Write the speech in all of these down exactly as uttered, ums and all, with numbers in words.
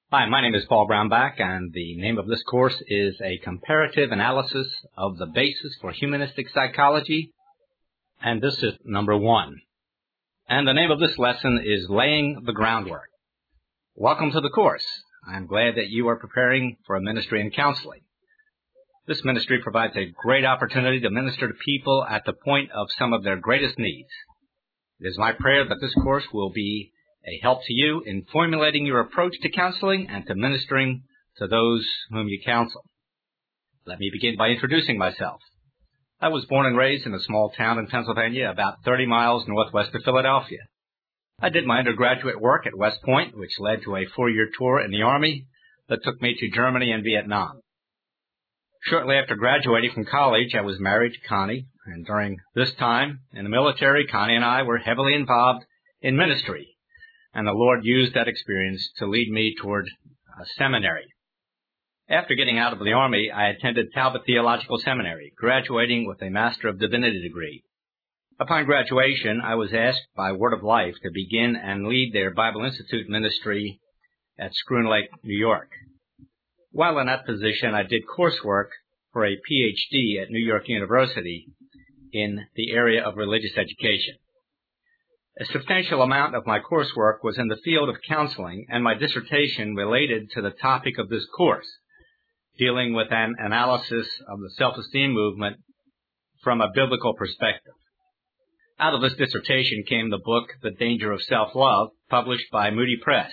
Hi, my name is Paul Brownback, and the name of this course is A Comparative Analysis of the Basis for Humanistic Psychology, and this is number one. And the name of this lesson is Laying the Groundwork. Welcome to the course. I'm glad that you are preparing for a ministry in counseling. This ministry provides a great opportunity to minister to people at the point of some of their greatest needs. It is my prayer that this course will be a help to you in formulating your approach to counseling and to ministering to those whom you counsel. Let me begin by introducing myself. I was born and raised in a small town in Pennsylvania, about thirty miles northwest of Philadelphia. I did my undergraduate work at West Point, which led to a four-year tour in the Army that took me to Germany and Vietnam. Shortly after graduating from college, I was married to Connie, and during this time in the military, Connie and I were heavily involved in ministry. And the Lord used that experience to lead me toward a seminary. After getting out of the Army, I attended Talbot Theological Seminary, graduating with a Master of Divinity degree. Upon graduation, I was asked by Word of Life to begin and lead their Bible Institute ministry at Schroon Lake, New York. While in that position, I did coursework for a P H D at New York University in the area of religious education. A substantial amount of my coursework was in the field of counseling, and my dissertation related to the topic of this course, dealing with an analysis of the self-esteem movement from a biblical perspective. Out of this dissertation came the book, The Danger of Self-Love, published by Moody Press.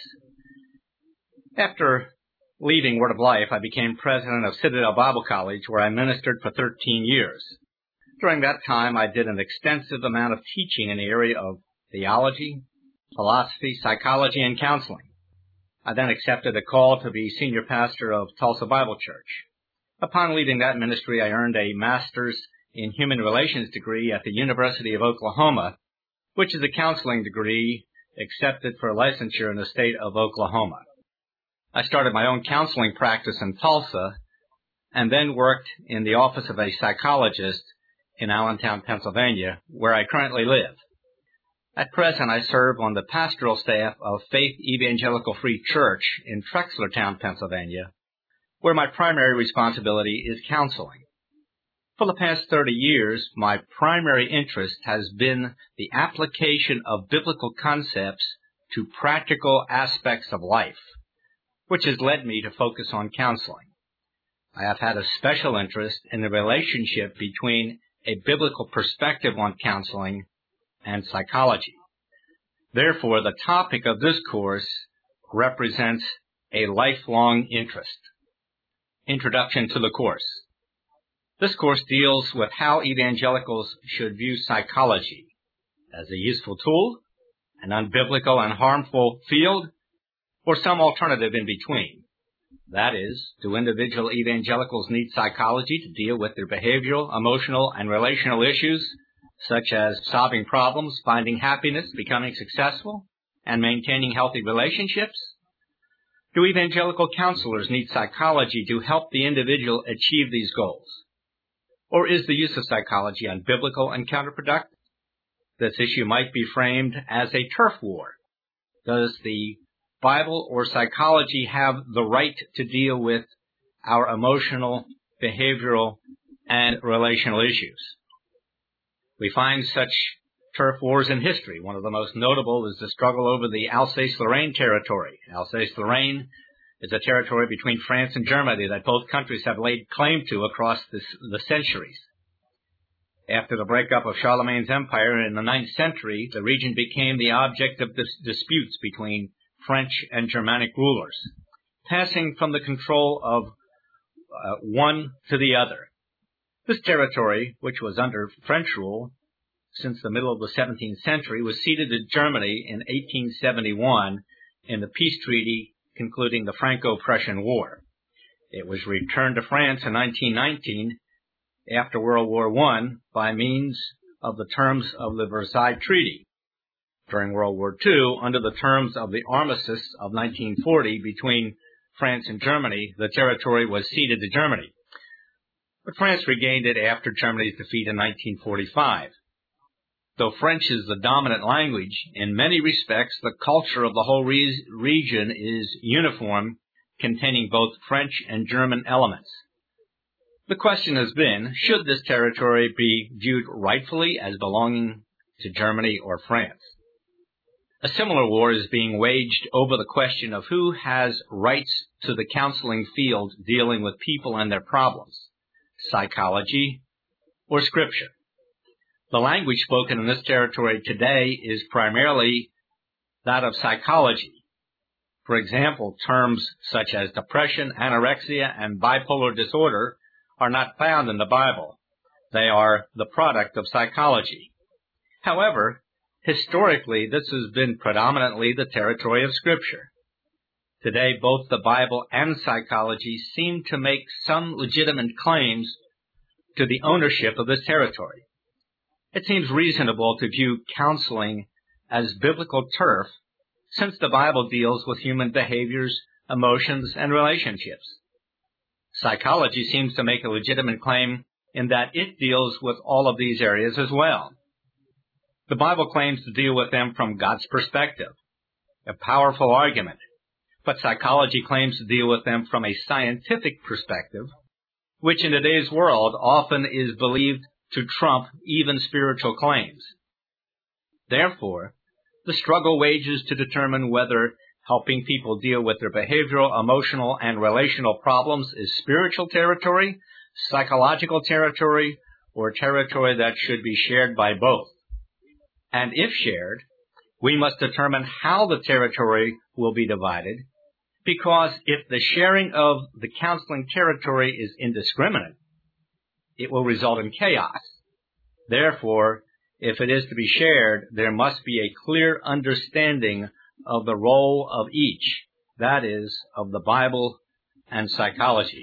After leaving Word of Life, I became president of Citadel Bible College, where I ministered for thirteen years. During that time, I did an extensive amount of teaching in the area of theology, philosophy, psychology, and counseling. I then accepted a call to be senior pastor of Tulsa Bible Church. Upon leaving that ministry, I earned a master's in human relations degree at the University of Oklahoma, which is a counseling degree accepted for licensure in the state of Oklahoma. I started my own counseling practice in Tulsa and then worked in the office of a psychologist in Allentown, Pennsylvania, where I currently live. At present, I serve on the pastoral staff of Faith Evangelical Free Church in Trexlertown, Pennsylvania, where my primary responsibility is counseling. For the past thirty years, my primary interest has been the application of biblical concepts to practical aspects of life, which has led me to focus on counseling. I have had a special interest in the relationship between a biblical perspective on counseling and psychology. Therefore, the topic of this course represents a lifelong interest. Introduction to the course. This course deals with how evangelicals should view psychology as a useful tool, an unbiblical and harmful field, or some alternative in between. That is, do individual evangelicals need psychology to deal with their behavioral, emotional, and relational issues, such as solving problems, finding happiness, becoming successful, and maintaining healthy relationships? Do evangelical counselors need psychology to help the individual achieve these goals? Or is the use of psychology unbiblical and counterproductive? This issue might be framed as a turf war. Does the Bible or psychology have the right to deal with our emotional, behavioral, and relational issues? We find such turf wars in history. One of the most notable is the struggle over the Alsace-Lorraine territory. Alsace-Lorraine is a territory between France and Germany that both countries have laid claim to across this, the centuries. After the breakup of Charlemagne's empire in the ninth century, the region became the object of dis- disputes between French and Germanic rulers, passing from the control of uh, one to the other. This territory, which was under French rule since the middle of the seventeenth century, was ceded to Germany in eighteen seventy-one in the peace treaty concluding the Franco-Prussian War. It was returned to France in nineteen nineteen after World War One by means of the terms of the Versailles Treaty. During World War Two, under the terms of the Armistice of nineteen forty between France and Germany, the territory was ceded to Germany. But France regained it after Germany's defeat in nineteen forty-five. Though French is the dominant language, in many respects the culture of the whole re- region is uniform containing both French and German elements. The question has been, should this territory be viewed rightfully as belonging to Germany or France? A similar war is being waged over the question of who has rights to the counseling field dealing with people and their problems, psychology or Scripture. The language spoken in this territory today is primarily that of psychology. For example, terms such as depression, anorexia, and bipolar disorder are not found in the Bible. They are the product of psychology. However, historically, this has been predominantly the territory of Scripture. Today, both the Bible and psychology seem to make some legitimate claims to the ownership of this territory. It seems reasonable to view counseling as biblical turf, since the Bible deals with human behaviors, emotions, and relationships. Psychology seems to make a legitimate claim in that it deals with all of these areas as well. The Bible claims to deal with them from God's perspective, a powerful argument, but psychology claims to deal with them from a scientific perspective, which in today's world often is believed to trump even spiritual claims. Therefore, the struggle wages to determine whether helping people deal with their behavioral, emotional, and relational problems is spiritual territory, psychological territory, or territory that should be shared by both. And if shared, we must determine how the territory will be divided, because if the sharing of the counseling territory is indiscriminate, it will result in chaos. Therefore, if it is to be shared, there must be a clear understanding of the role of each, that is, of the Bible and psychology.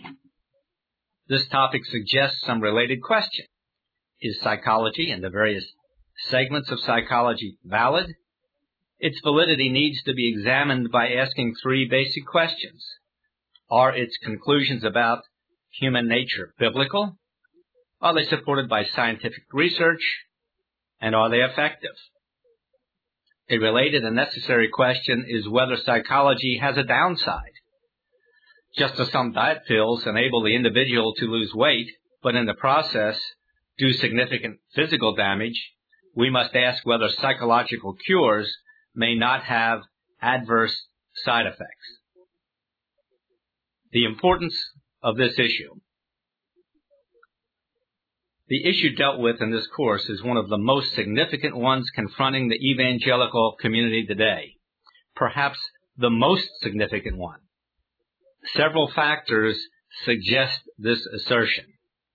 This topic suggests some related questions. Is psychology and the various segments of psychology valid? Its validity needs to be examined by asking three basic questions. Are its conclusions about human nature biblical? Are they supported by scientific research? And are they effective? A related and necessary question is whether psychology has a downside. Just as some diet pills enable the individual to lose weight, but in the process do significant physical damage, we must ask whether psychological cures may not have adverse side effects. The importance of this issue. The issue dealt with in this course is one of the most significant ones confronting the evangelical community today, perhaps the most significant one. Several factors suggest this assertion.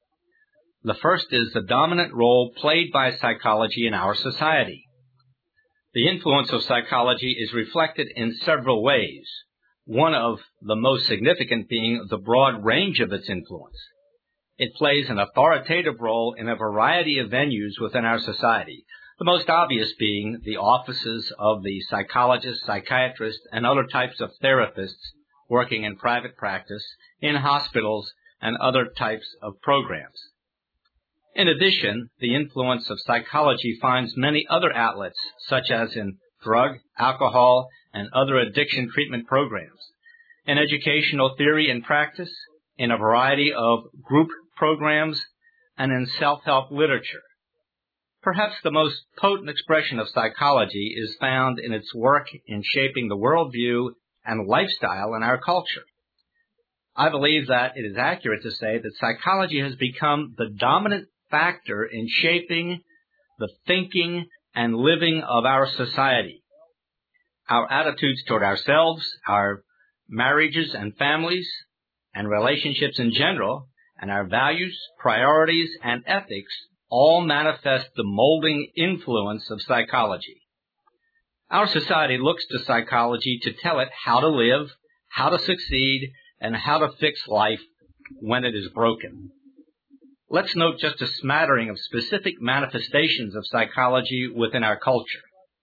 The first is the dominant role played by psychology in our society. The influence of psychology is reflected in several ways, one of the most significant being the broad range of its influence. It plays an authoritative role in a variety of venues within our society, the most obvious being the offices of the psychologist, psychiatrist, and other types of therapists working in private practice, in hospitals, and other types of programs. In addition, the influence of psychology finds many other outlets, such as in drug, alcohol, and other addiction treatment programs, in educational theory and practice, in a variety of group programs, and in self-help literature. Perhaps the most potent expression of psychology is found in its work in shaping the worldview and lifestyle in our culture. I believe that it is accurate to say that psychology has become the dominant factor in shaping the thinking and living of our society. Our attitudes toward ourselves, our marriages and families, and relationships in general, and our values, priorities, and ethics all manifest the molding influence of psychology. Our society looks to psychology to tell it how to live, how to succeed, and how to fix life when it is broken. Let's note just a smattering of specific manifestations of psychology within our culture.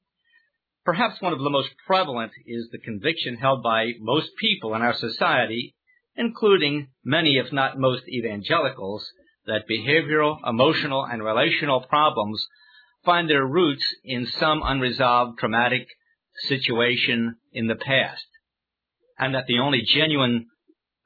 Perhaps one of the most prevalent is the conviction held by most people in our society, including many, if not most, evangelicals, that behavioral, emotional, and relational problems find their roots in some unresolved traumatic situation in the past, and that the only genuine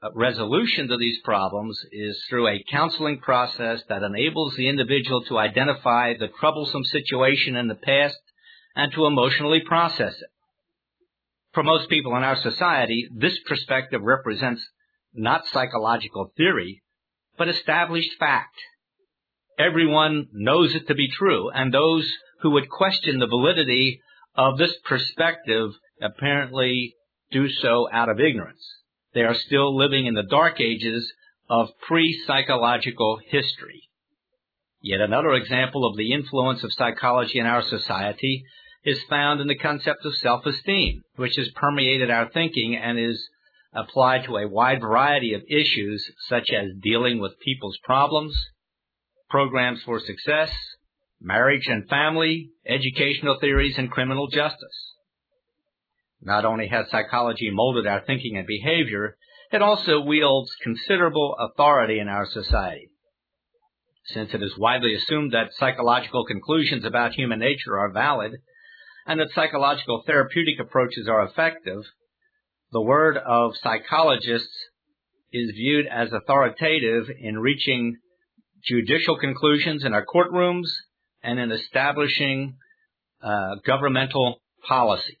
resolution to these problems is through a counseling process that enables the individual to identify the troublesome situation in the past and to emotionally process it. For most people in our society, this perspective represents not psychological theory, but established fact. Everyone knows it to be true, and those who would question the validity of this perspective apparently do so out of ignorance. They are still living in the dark ages of pre-psychological history. Yet another example of the influence of psychology in our society is found in the concept of self-esteem, which has permeated our thinking and is applied to a wide variety of issues such as dealing with people's problems, programs for success, marriage and family, educational theories, and criminal justice. Not only has psychology molded our thinking and behavior, it also wields considerable authority in our society. Since it is widely assumed that psychological conclusions about human nature are valid and that psychological therapeutic approaches are effective, the word of psychologists is viewed as authoritative in reaching judicial conclusions in our courtrooms and in establishing uh, governmental policies.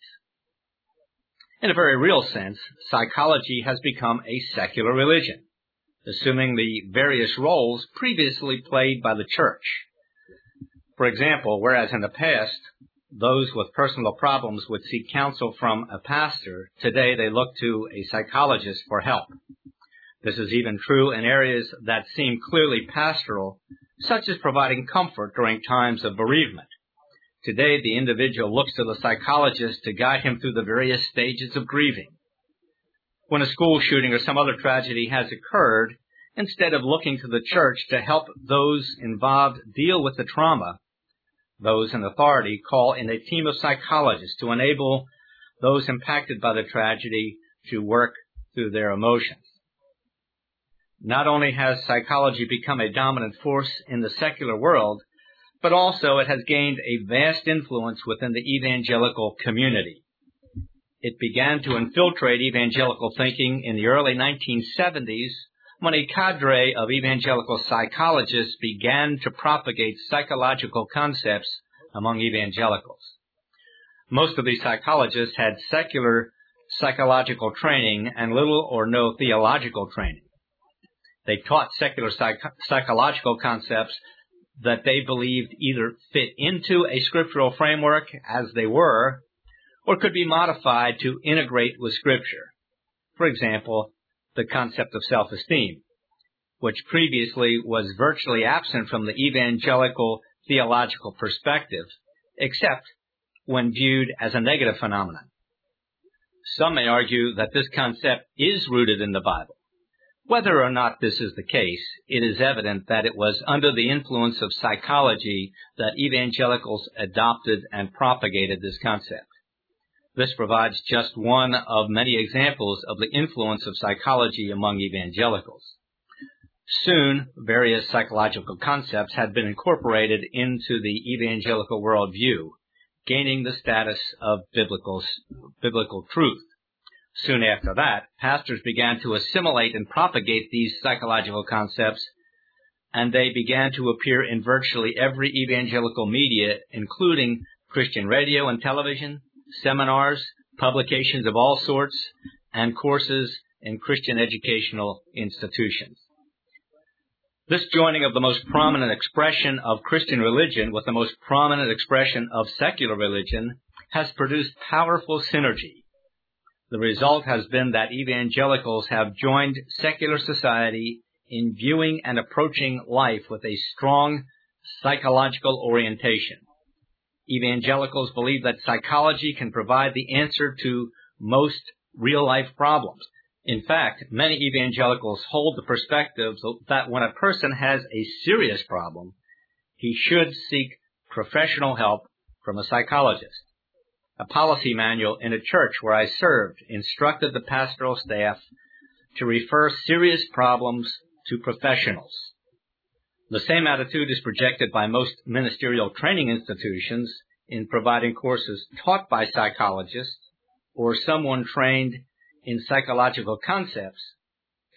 In a very real sense, psychology has become a secular religion, assuming the various roles previously played by the church. For example, whereas in the past, those with personal problems would seek counsel from a pastor, today they look to a psychologist for help. This is even true in areas that seem clearly pastoral, such as providing comfort during times of bereavement. Today, the individual looks to the psychologist to guide him through the various stages of grieving. When a school shooting or some other tragedy has occurred, instead of looking to the church to help those involved deal with the trauma, those in authority call in a team of psychologists to enable those impacted by the tragedy to work through their emotions. Not only has psychology become a dominant force in the secular world, but also it has gained a vast influence within the evangelical community. It began to infiltrate evangelical thinking in the early nineteen seventies when a cadre of evangelical psychologists began to propagate psychological concepts among evangelicals. Most of these psychologists had secular psychological training and little or no theological training. They taught secular psych- psychological concepts that they believed either fit into a scriptural framework as they were, or could be modified to integrate with Scripture. For example, the concept of self-esteem, which previously was virtually absent from the evangelical theological perspective, except when viewed as a negative phenomenon. Some may argue that this concept is rooted in the Bible. Whether or not this is the case, it is evident that it was under the influence of psychology that evangelicals adopted and propagated this concept. This provides just one of many examples of the influence of psychology among evangelicals. Soon, various psychological concepts had been incorporated into the evangelical worldview, gaining the status of biblical, biblical truth. Soon after that, pastors began to assimilate and propagate these psychological concepts, and they began to appear in virtually every evangelical media, including Christian radio and television, seminars, publications of all sorts, and courses in Christian educational institutions. This joining of the most prominent expression of Christian religion with the most prominent expression of secular religion has produced powerful synergy. The result has been that evangelicals have joined secular society in viewing and approaching life with a strong psychological orientation. Evangelicals believe that psychology can provide the answer to most real-life problems. In fact, many evangelicals hold the perspective that when a person has a serious problem, he should seek professional help from a psychologist. A policy manual in a church where I served instructed the pastoral staff to refer serious problems to professionals. The same attitude is projected by most ministerial training institutions in providing courses taught by psychologists or someone trained in psychological concepts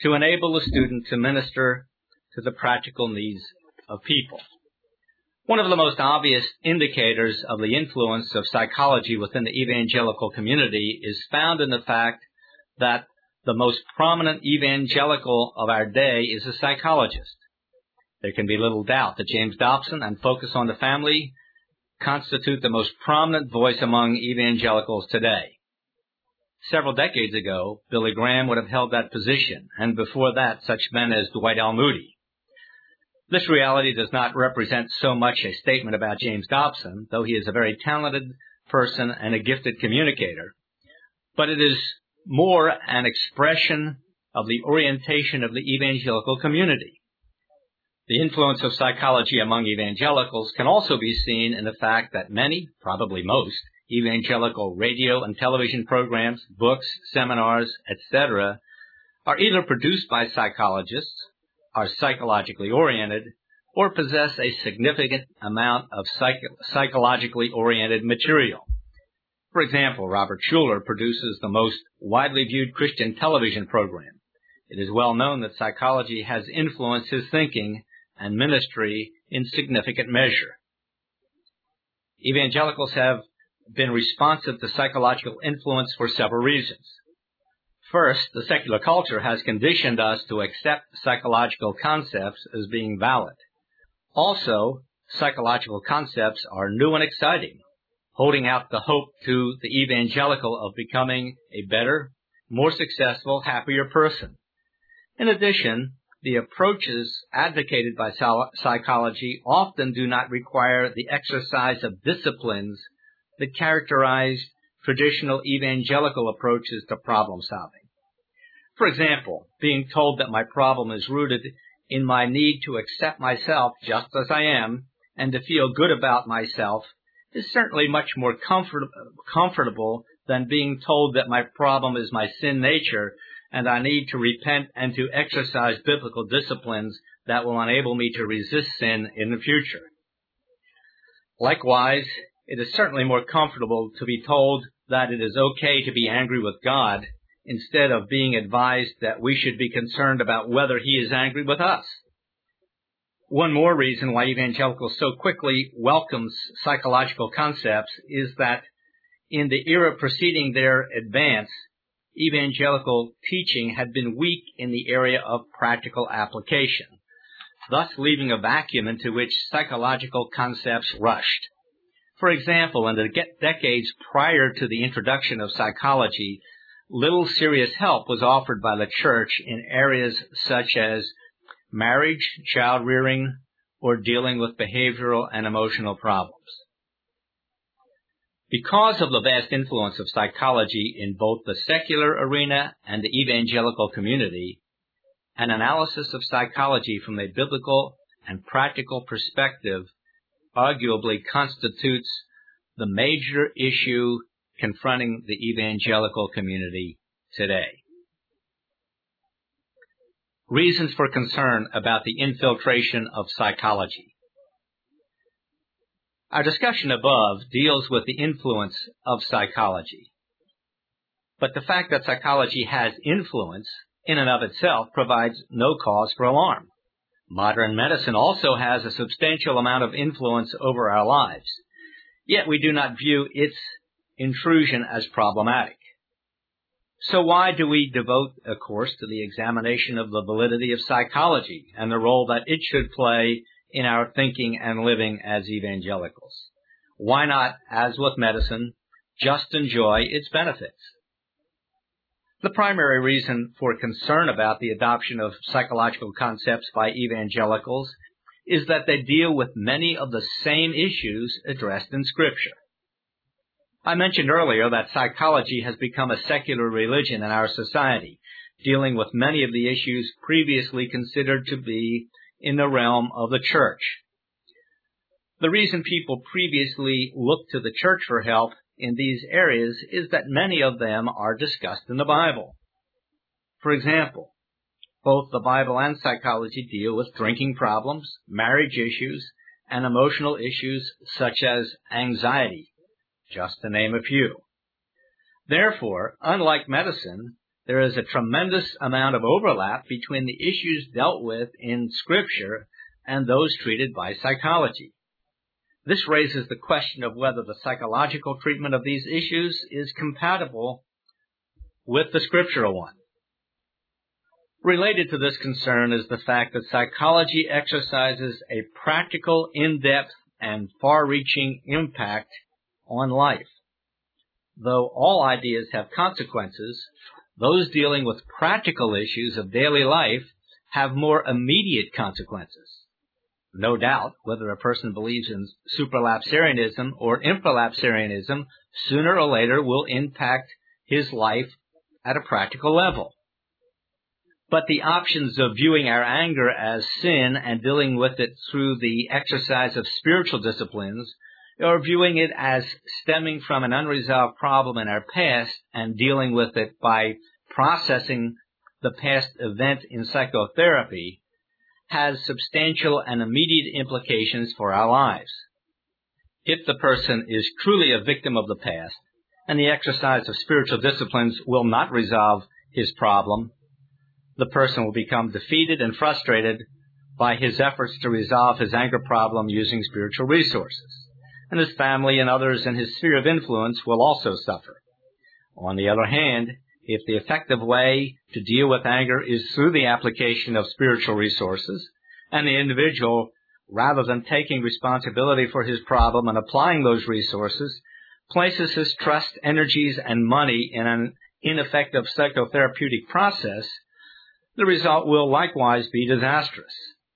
to enable the student to minister to the practical needs of people. One of the most obvious indicators of the influence of psychology within the evangelical community is found in the fact that the most prominent evangelical of our day is a psychologist. There can be little doubt that James Dobson and Focus on the Family constitute the most prominent voice among evangelicals today. Several decades ago, Billy Graham would have held that position, and before that, such men as Dwight L. Moody. This reality does not represent so much a statement about James Dobson, though he is a very talented person and a gifted communicator, but it is more an expression of the orientation of the evangelical community. The influence of psychology among evangelicals can also be seen in the fact that many, probably most, evangelical radio and television programs, books, seminars, et cetera, are either produced by psychologists, are psychologically oriented, or possess a significant amount of psych- psychologically oriented material. For example, Robert Schuller produces the most widely viewed Christian television program. It is well known that psychology has influenced his thinking and ministry in significant measure. Evangelicals have been responsive to psychological influence for several reasons. First, the secular culture has conditioned us to accept psychological concepts as being valid. Also, psychological concepts are new and exciting, holding out the hope to the evangelical of becoming a better, more successful, happier person. In addition, the approaches advocated by psychology often do not require the exercise of disciplines that characterize traditional evangelical approaches to problem solving. For example, being told that my problem is rooted in my need to accept myself just as I am and to feel good about myself is certainly much more comfort- comfortable than being told that my problem is my sin nature and I need to repent and to exercise biblical disciplines that will enable me to resist sin in the future. Likewise, it is certainly more comfortable to be told that it is okay to be angry with God instead of being advised that we should be concerned about whether he is angry with us. One more reason why evangelicals so quickly welcome psychological concepts is that in the era preceding their advance, evangelical teaching had been weak in the area of practical application, thus leaving a vacuum into which psychological concepts rushed. For example, in the decades prior to the introduction of psychology, little serious help was offered by the church in areas such as marriage, child rearing, or dealing with behavioral and emotional problems. Because of the vast influence of psychology in both the secular arena and the evangelical community, an analysis of psychology from a biblical and practical perspective arguably constitutes the major issue confronting the evangelical community today. Reasons for concern about the infiltration of psychology. Our discussion above deals with the influence of psychology. But the fact that psychology has influence in and of itself provides no cause for alarm. Modern medicine also has a substantial amount of influence over our lives, yet we do not view its intrusion as problematic. So why do we devote a course to the examination of the validity of psychology and the role that it should play in our thinking and living as evangelicals? Why not, as with medicine, just enjoy its benefits? The primary reason for concern about the adoption of psychological concepts by evangelicals is that they deal with many of the same issues addressed in Scripture. I mentioned earlier that psychology has become a secular religion in our society, dealing with many of the issues previously considered to be in the realm of the church. The reason people previously looked to the church for help in these areas is that many of them are discussed in the Bible. For example, both the Bible and psychology deal with drinking problems, marriage issues, and emotional issues such as anxiety, just to name a few. Therefore, unlike medicine, there is a tremendous amount of overlap between the issues dealt with in Scripture and those treated by psychology. This raises the question of whether the psychological treatment of these issues is compatible with the scriptural one. Related to this concern is the fact that psychology exercises a practical, in-depth, and far-reaching impact on life. Though all ideas have consequences, those dealing with practical issues of daily life have more immediate consequences. No doubt, whether a person believes in supralapsarianism or infralapsarianism, sooner or later will impact his life at a practical level. But the options of viewing our anger as sin and dealing with it through the exercise of spiritual disciplines, or viewing it as stemming from an unresolved problem in our past and dealing with it by processing the past event in psychotherapy, has substantial and immediate implications for our lives. If the person is truly a victim of the past, and the exercise of spiritual disciplines will not resolve his problem, the person will become defeated and frustrated by his efforts to resolve his anger problem using spiritual resources, and his family and others in his sphere of influence will also suffer. On the other hand, if the effective way to deal with anger is through the application of spiritual resources, and the individual, rather than taking responsibility for his problem and applying those resources, places his trust, energies, and money in an ineffective psychotherapeutic process, the result will likewise be disastrous.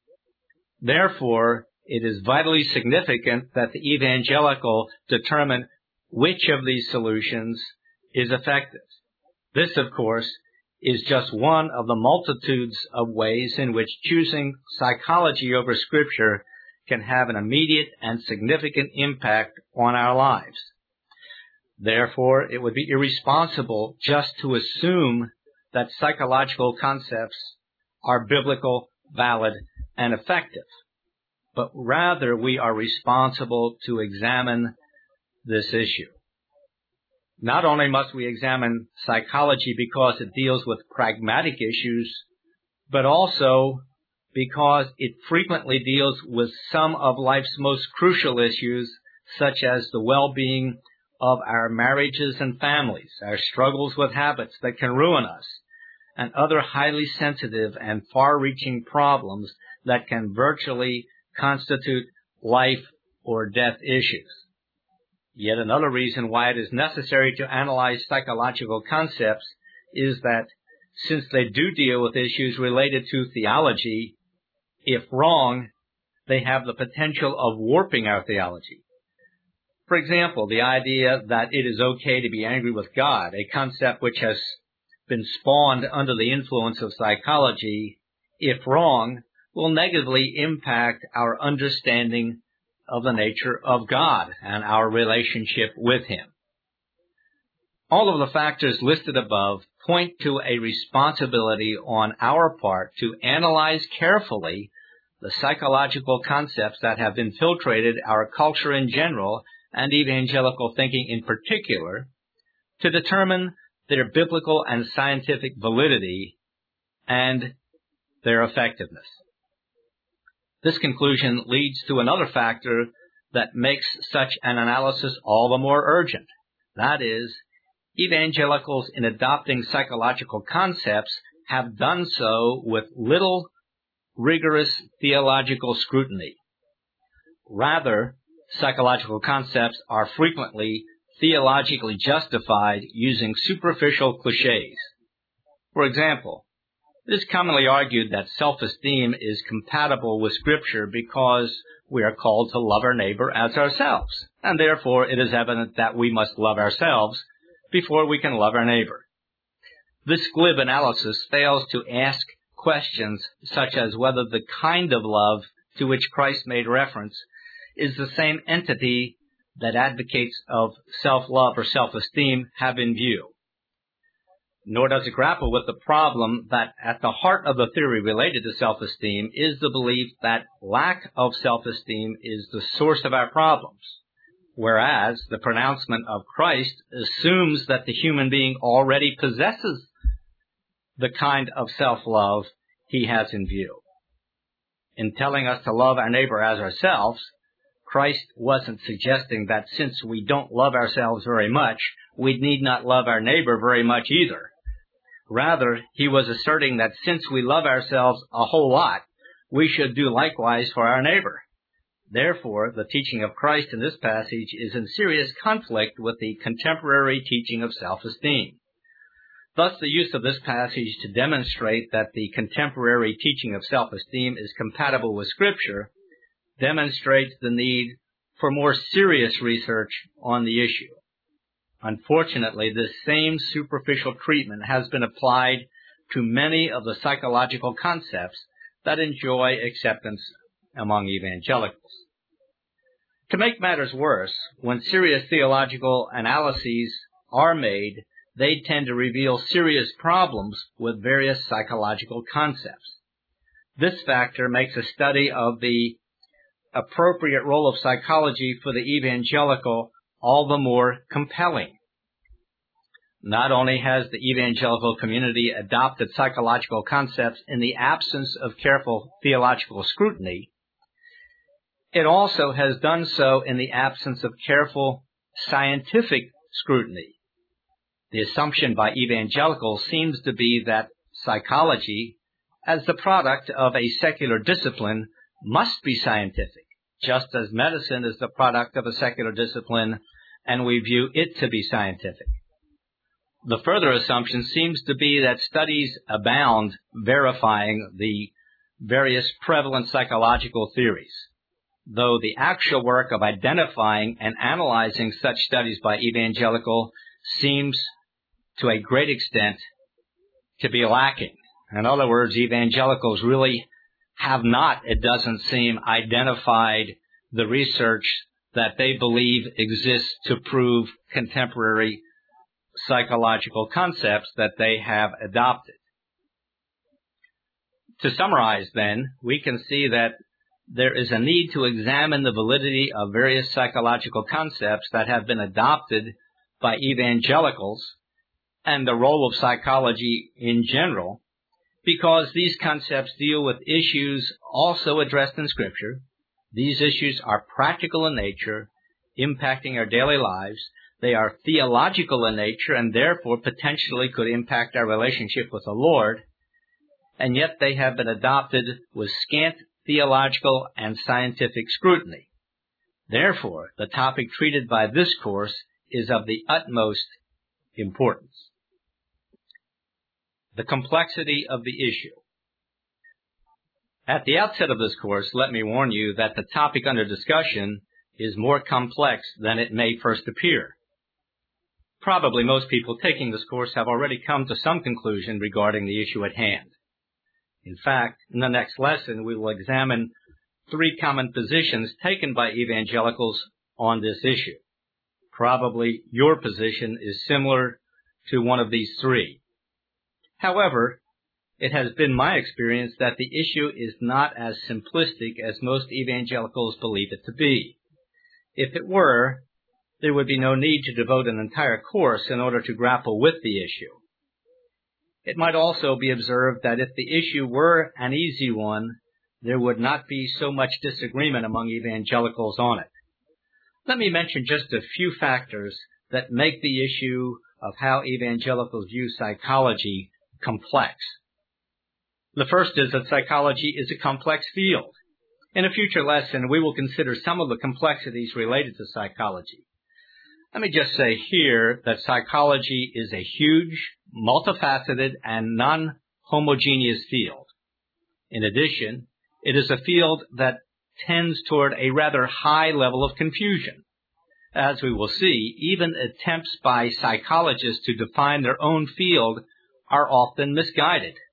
Therefore, it is vitally significant that the evangelical determine which of these solutions is effective. This, of course, is just one of the multitudes of ways in which choosing psychology over Scripture can have an immediate and significant impact on our lives. Therefore, it would be irresponsible just to assume that psychological concepts are biblical, valid, and effective. But rather, we are responsible to examine this issue. Not only must we examine psychology because it deals with pragmatic issues, but also because it frequently deals with some of life's most crucial issues, such as the well-being of our marriages and families, our struggles with habits that can ruin us, and other highly sensitive and far-reaching problems that can virtually constitute life or death issues. Yet another reason why it is necessary to analyze psychological concepts is that since they do deal with issues related to theology, if wrong, they have the potential of warping our theology. For example, the idea that it is okay to be angry with God, a concept which has been spawned under the influence of psychology, if wrong, will negatively impact our understanding of the nature of God and our relationship with Him. All of the factors listed above point to a responsibility on our part to analyze carefully the psychological concepts that have infiltrated our culture in general and evangelical thinking in particular, to determine their biblical and scientific validity and their effectiveness. This conclusion leads to another factor that makes such an analysis all the more urgent. That is, evangelicals in adopting psychological concepts have done so with little rigorous theological scrutiny. Rather, psychological concepts are frequently theologically justified using superficial cliches. For example, it is commonly argued that self-esteem is compatible with Scripture because we are called to love our neighbor as ourselves, and therefore it is evident that we must love ourselves before we can love our neighbor. This glib analysis fails to ask questions such as whether the kind of love to which Christ made reference is the same entity that advocates of self-love or self-esteem have in view. Nor does it grapple with the problem that at the heart of the theory related to self-esteem is the belief that lack of self-esteem is the source of our problems, whereas the pronouncement of Christ assumes that the human being already possesses the kind of self-love he has in view. In telling us to love our neighbor as ourselves, Christ wasn't suggesting that since we don't love ourselves very much, we need not love our neighbor very much either. Rather, he was asserting that since we love ourselves a whole lot, we should do likewise for our neighbor. Therefore, the teaching of Christ in this passage is in serious conflict with the contemporary teaching of self-esteem. Thus, the use of this passage to demonstrate that the contemporary teaching of self-esteem is compatible with Scripture demonstrates the need for more serious research on the issue. Unfortunately, this same superficial treatment has been applied to many of the psychological concepts that enjoy acceptance among evangelicals. To make matters worse, when serious theological analyses are made, they tend to reveal serious problems with various psychological concepts. This factor makes a study of the appropriate role of psychology for the evangelical all the more compelling. Not only has the evangelical community adopted psychological concepts in the absence of careful theological scrutiny, it also has done so in the absence of careful scientific scrutiny. The assumption by evangelicals seems to be that psychology, as the product of a secular discipline, must be scientific, just as medicine is the product of a secular discipline, and we view it to be scientific. The further assumption seems to be that studies abound verifying the various prevalent psychological theories, though the actual work of identifying and analyzing such studies by evangelical seems to a great extent to be lacking. In other words, evangelicals really have not, it doesn't seem, identified the research that they believe exists to prove contemporary psychological concepts that they have adopted. To summarize, then, we can see that there is a need to examine the validity of various psychological concepts that have been adopted by evangelicals and the role of psychology in general, because these concepts deal with issues also addressed in Scripture. These issues are practical in nature, impacting our daily lives. They are theological in nature and therefore potentially could impact our relationship with the Lord, and yet they have been adopted with scant theological and scientific scrutiny. Therefore, the topic treated by this course is of the utmost importance. The complexity of the issue. At the outset of this course, let me warn you that the topic under discussion is more complex than it may first appear. Probably most people taking this course have already come to some conclusion regarding the issue at hand. In fact, in the next lesson, we will examine three common positions taken by evangelicals on this issue. Probably your position is similar to one of these three. However, it has been my experience that the issue is not as simplistic as most evangelicals believe it to be. If it were, there would be no need to devote an entire course in order to grapple with the issue. It might also be observed that if the issue were an easy one, there would not be so much disagreement among evangelicals on it. Let me mention just a few factors that make the issue of how evangelicals view psychology complex. The first is that psychology is a complex field. In a future lesson, we will consider some of the complexities related to psychology. Let me just say here that psychology is a huge, multifaceted, and non-homogeneous field. In addition, it is a field that tends toward a rather high level of confusion. As we will see, even attempts by psychologists to define their own field are often misguided.